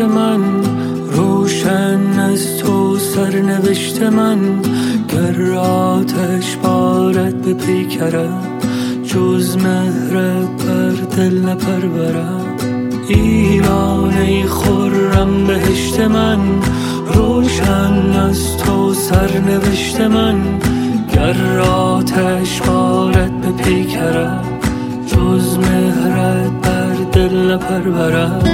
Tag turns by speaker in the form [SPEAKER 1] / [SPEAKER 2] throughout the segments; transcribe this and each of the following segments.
[SPEAKER 1] من، روشن از تو سرنوشت من. گر آتش بارد به پیکرم، جز مهرت بر دل نپرورم. ایران ای خرم بهشت من، روشن از تو سرنوشت من. گر آتش بارد به پیکرم، جز مهرت بر دل نپرورم.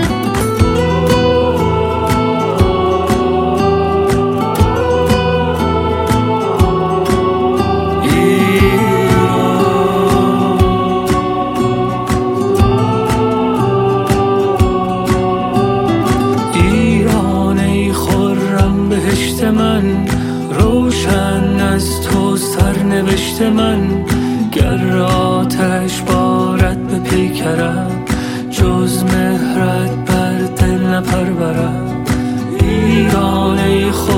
[SPEAKER 1] من، روشن از تو سرنوشت من. گر آتش بارد به پیکرم، جز مهرت بر دل نپرورم. ایران ای